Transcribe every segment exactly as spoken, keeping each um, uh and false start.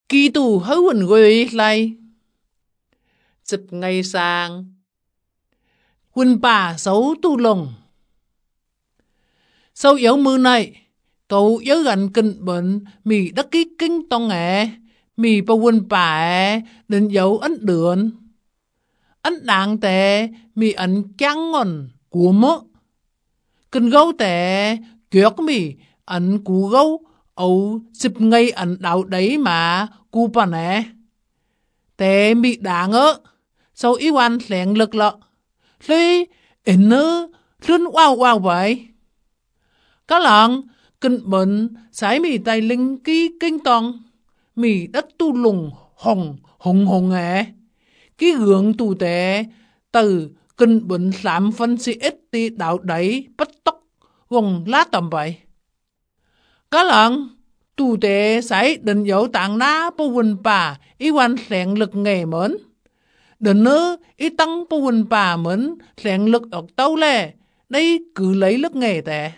Kỳ tù hấu quần quê lại. Dịp ngày sang. Quần bà xấu tu lồng. Sau yếu mưa này, cậu yếu gần kinh bệnh mì đất ký kinh tông ẹ. Mì bà quần bà ẹ định dấu ấn đường. Ấn đảng tệ mì ấn chăng ngon của mơ. Kinh gấu tệ kuyết mì ấn cú gấu ấu dịp ngày ấn đạo đấy mà cú bà nè. Tệ mì đảng ơ. Sau ý quan lẹn lực lọ. Lý ấn ơ rinh wow wow vậy. Các lần kinh bệnh xảy mì tay linh ký kinh tông. Mì đất tu lùng hồng hồng hồng ẹ. Cái gượng tù tệ từ kinh bệnh giảm phân sĩ ít đi đạo đẩy bắt tóc gồm lá tầm vậy. Các lần tù tệ xảy định dấu tạng ná bố quỳnh bà ý quan lẹn lực nghề mến. Định nữa ý tăng bố quỳnh bà mến lẹn lực ở tâu lè. Đây cứ lấy lực nghề tệ.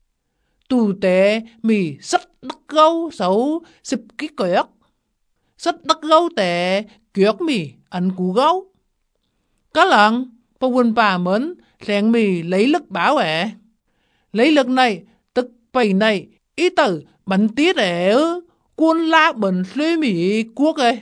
Tù tệ mì sắt đắc gâu xấu xịp ký quyết. Sắt đắc gâu tệ quyết mì ăn cú gấu. Các lần bố quỳnh bà mến lẹn mì lấy lực bảo ẹ. Lấy lực này tức bầy này ý tử bắn tiết ẹ ư quân la bẩn lê mì quốc ê.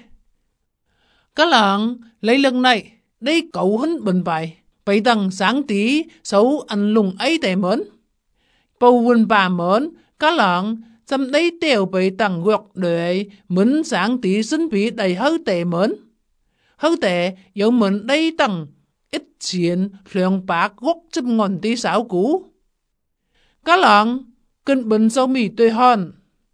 Các lần lấy lực này đây cậu hân bẩn bài. Bày tầng sáng tí xấu ăn lùng ấy tệ mến. Bầu quỳnh bà mến các lần xâm đấy tiêu bày tầng gọt để mến sáng tí xin bí đầy hơi tệ mến. Hơi tệ dẫu mến đây tầng ít chiến lượng bạc gốc chấp ngọn tí xáo cũ. Các lần kinh bệnh sau mì tươi hòn.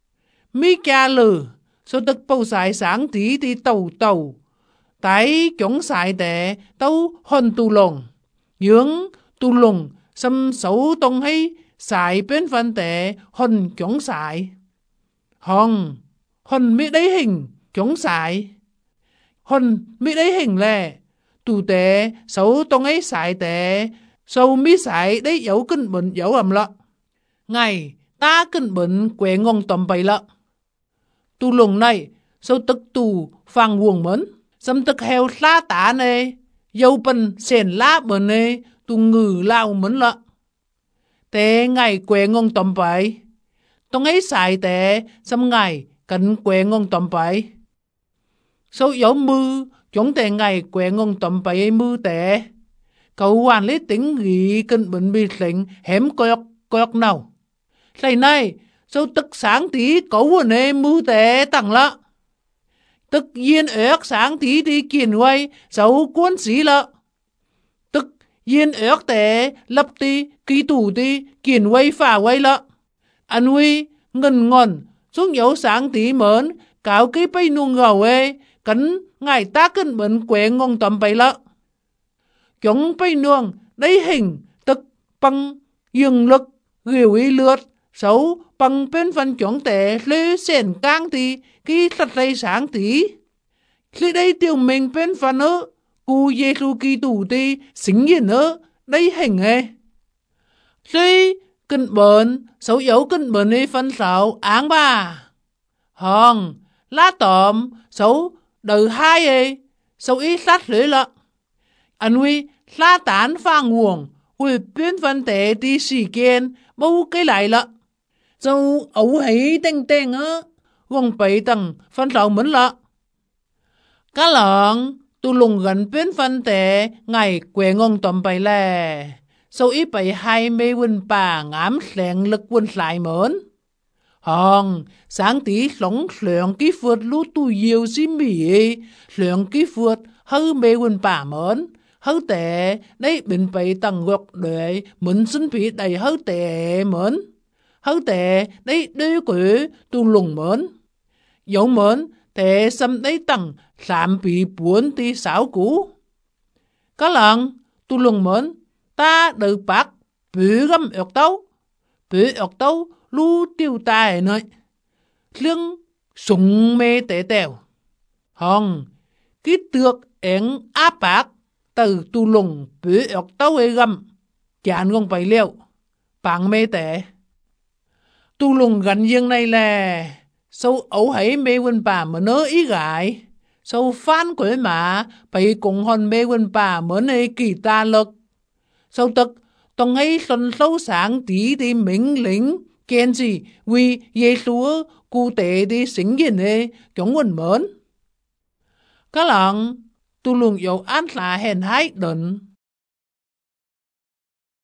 Mì cha lử số tức bầu xài sáng tí đi tàu tàu. Tại chống xài tệ tàu hòn tu lồng. Dưỡng tu lồng xâm xấu tông hay xài bên phân tệ hòn chống xài. Hòn hòn mỹ đấy hình chống xài. Hòn mỹ đấy hình lè. Tù tệ xấu tông ấy xài tệ. Sâu mỹ xài đấy dấu kinh bệnh dấu ẩm lọ. Ngày ta kinh bệnh quẹ ngon tầm bày lợ. Tu lùng này sâu tức tù phang nguồn mến. Xâm tức heo lá tả nê. Dâu bần xền lá bờ nê. Tu ngừ lao mến lợ. Tế ngày quẹ ngon tầm bày. Tông ấy xài tệ. Xâm ngày cẩn quẹ ngon tầm bày. Sâu dấu mư. Chúng tệ ngày quẹ ngon tầm bày mư tệ. Cậu hoàn lý tính ghi kinh bệnh bị lệnh hẻm coọc coọc nào. Thầy này, sao tức sáng tí cấu ở nơi mưu tế tặng lợ. Tức yên ớt sáng tí đi kiền quay, sao cuốn xí lợ. Tức yên ớt tế lập tí, ký tủ tí, kiền quay phá quay lợ. Anh huy, ngân ngon, xuống dấu sáng tí mớn, cáo ký bây nuông gầu ê, cấn ngài ta cân bệnh quẹ ngon tầm bày lợ. Chúng bây nuông, đấy hình, tức bằng dừng lực, ghiểu y lượt, xấu bằng bên phần chống tệ lê xẻn cang thì khi thật đầy sáng tí. Khi đây tiêu mình bên phần ơ, cụ dê thu kỳ tủ thì xính nhiên ơ, đây hình ê. Khi kinh bệnh, xấu dấu kinh bệnh ấy phân xấu áng bà. Hòn, lá tòm, xấu đời hai ê, xấu ý sát lưỡi lợ. Anh huy, lá tán pha nguồn, huy bên phần tệ thì xì kiên, bố cái lại lợ. Dâu ấu hấy tên tên á, gông bấy tầng phân rau mến lợ. Các lợn, tu lùng gần bên phân tệ, ngày quê ngon tầm bày lè. Sau ít bày hai mê quên bà ngám lẹn lực quên lại mến. Hòn, sáng tí sống lượn ký phượt lú tu yêu xí mì, lượn ký phượt hư mê quên bà mến. Hư tệ, đấy bình bày tầng gọt để mến xin phí đầy hư tệ mến. Hư tệ, đấy đế quỷ tu lùng mến. Dẫu mến, tệ xâm đấy tầng sạm bị buồn tí xảo cũ. Các lần, tu lùng mến, ta được bác bỉ găm ợt tấu. Bỉ ợt tấu lưu tiêu tài nơi. Lương súng mê tệ tèo. Hòn, ký tược ếng áp bác từ tu lùng bỉ ợt tấu ế găm. Chán gông bày liệu, bảng mê tệ. Tu lùng gần dương này là sau ấu hãy mê quân bà mà nỡ ý gái, sau phán quế mà phải cùng hòn mê quân bà mà nê kỳ ta lực. Sau tức, tông ấy xuân sâu sáng tí đi mình lính, kiên gì vì giê xu cụ tế đi sinh nhiên nê, chống quần mớn. Các lòng, tu lùng yếu an là hèn hái đần,